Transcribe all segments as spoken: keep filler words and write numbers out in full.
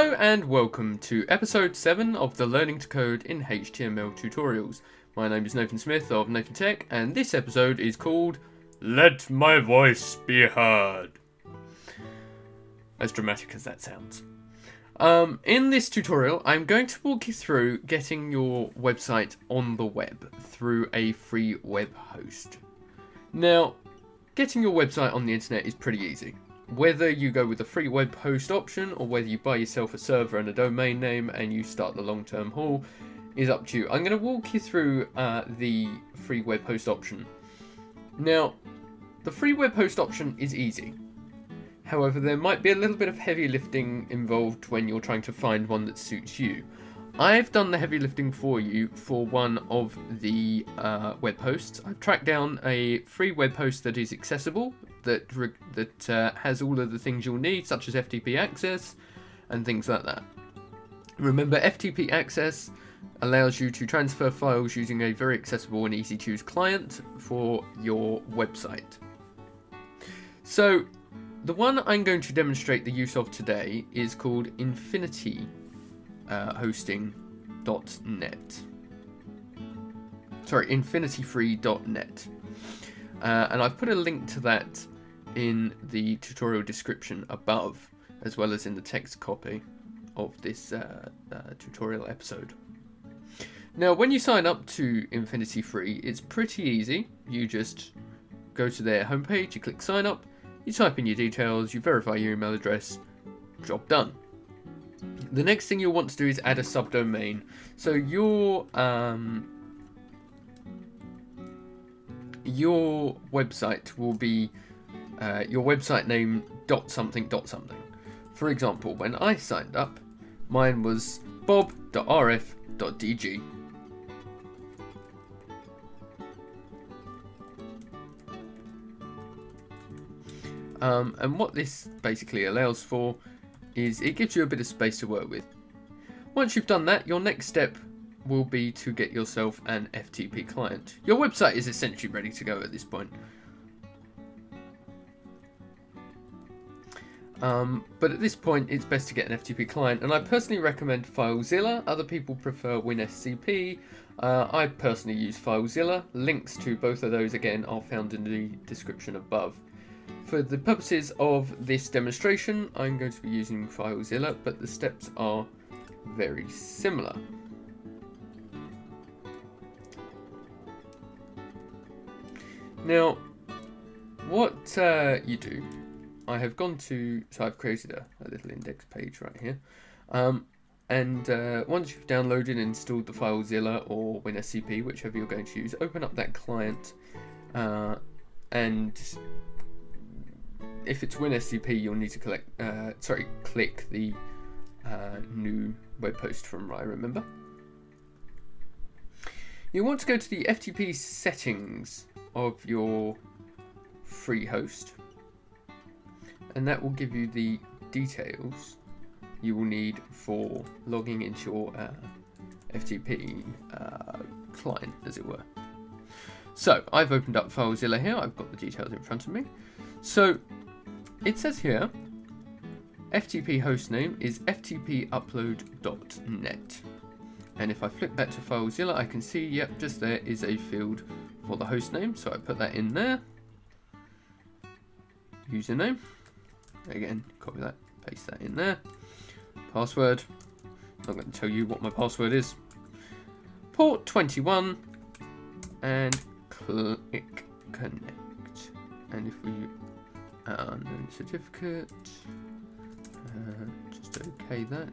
Hello and welcome to episode seven of the Learning to Code in H T M L tutorials. My name is Nathan Smith of Nathan Tech, and this episode is called Let My Voice Be Heard. As dramatic as that sounds. Um, in this tutorial, I'm going to walk you through getting your website on the web through a free web host. Now, getting your website on the internet is pretty easy. Whether you go with the free web host option or whether you buy yourself a server and a domain name and you start the long-term haul is up to you. I'm going to walk you through uh, the free web host option. Now, the free web host option is easy. However, there might be a little bit of heavy lifting involved when you're trying to find one that suits you. I've done the heavy lifting for you for one of the uh, web hosts. I've tracked down a free web host that is accessible, that re- that uh, has all of the things you'll need, such as F T P access and things like that. Remember, F T P access allows you to transfer files using a very accessible and easy to use client for your website. So, the one I'm going to demonstrate the use of today is called Infinity uh, Hosting dot net. Sorry, infinity free dot net. Uh, and I've put a link to that in the tutorial description above, as well as in the text copy of this uh, uh, tutorial episode. Now, when you sign up to Infinity Free, it's pretty easy. You just go to their homepage, you click sign up, you type in your details, you verify your email address, job done. The next thing you'll want to do is add a subdomain. So your um, your website will be uh, your website name dot something dot something. For example, when I signed up, mine was bob dot r f dot d g. Um, and what this basically allows for is it gives you a bit of space to work with. Once you've done that, your next step will be to get yourself an F T P client. Your website is essentially ready to go at this point. Um, but at this point, it's best to get an F T P client, and I personally recommend FileZilla. Other people prefer WinSCP. Uh, I personally use FileZilla. Links to both of those, again, are found in the description above. For the purposes of this demonstration, I'm going to be using FileZilla, but the steps are very similar. Now, what uh, you do, I have gone to, so I've created a, a little index page right here, um, and uh, once you've downloaded and installed the FileZilla or WinSCP, whichever you're going to use, open up that client, uh, and if it's WinSCP, you'll need to collect, uh, sorry, click the uh, new web host from I remember. You want to go to the F T P settings of your free host, and that will give you the details you will need for logging into your uh, F T P uh, client, as it were. So I've opened up FileZilla here. I've got the details in front of me. So it says here, F T P hostname is f t p upload dot net. And if I flick back to FileZilla, I can see, yep, just there is a field for the hostname. So I put that in there. Username. Again, copy that, paste that in there. Password. I'm going to tell you what my password is. Port twenty-one. And click connect. And if we unknown certificate, uh, just okay that.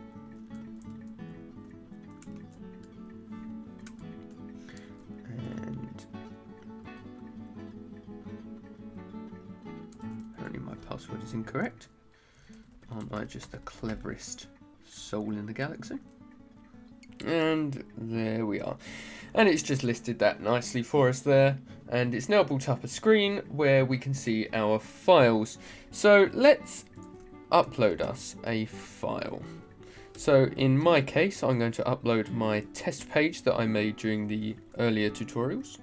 And apparently my password is incorrect. Aren't I just the cleverest soul in the galaxy? And there we are. And it's just listed that nicely for us there. And it's now brought up a screen where we can see our files. So let's upload us a file. So in my case, I'm going to upload my test page that I made during the earlier tutorials.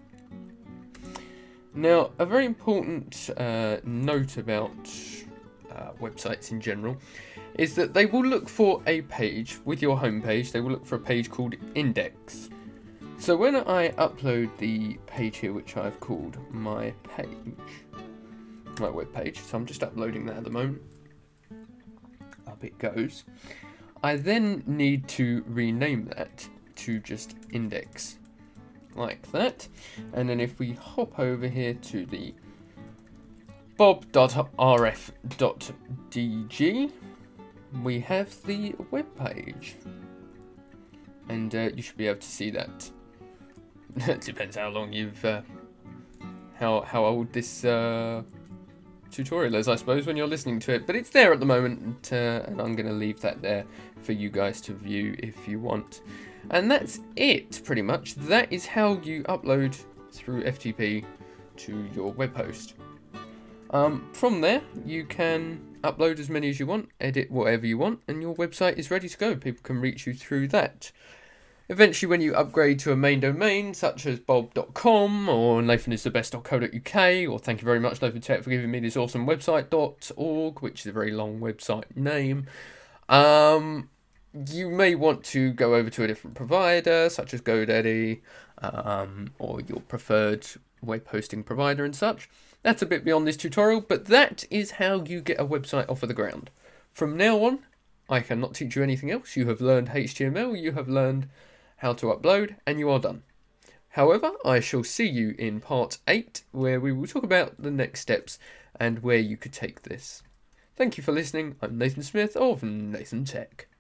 Now, a very important uh, note about uh, websites in general is that they will look for a page with your homepage. They will look for a page called index. So when I upload the page here, which I've called my page, my web page, so I'm just uploading that at the moment. Up it goes. I then need to rename that to just index, like that. And then if we hop over here to the bob dot r f dot d g, we have the web page. And uh, you should be able to see that. It depends how long you've, uh, how how old this uh, tutorial is, I suppose, when you're listening to it. But it's there at the moment, uh, and I'm going to leave that there for you guys to view if you want. And that's it, pretty much. That is how you upload through F T P to your web host. Um, from there, you can upload as many as you want, edit whatever you want, and your website is ready to go. People can reach you through that. Eventually, when you upgrade to a main domain, such as bob dot com or nathan is the best dot co dot u k, or thank you very much, Nathan Tech, for giving me this awesome website dot org, which is a very long website name, um, you may want to go over to a different provider, such as GoDaddy, um, or your preferred web hosting provider and such. That's a bit beyond this tutorial, but that is how you get a website off of the ground. From now on, I cannot teach you anything else. You have learned H T M L, you have learned how to upload, and you are done. However, I shall see you in part eight, where we will talk about the next steps and where you could take this. Thank you for listening. I'm Nathan Smith of Nathan Tech.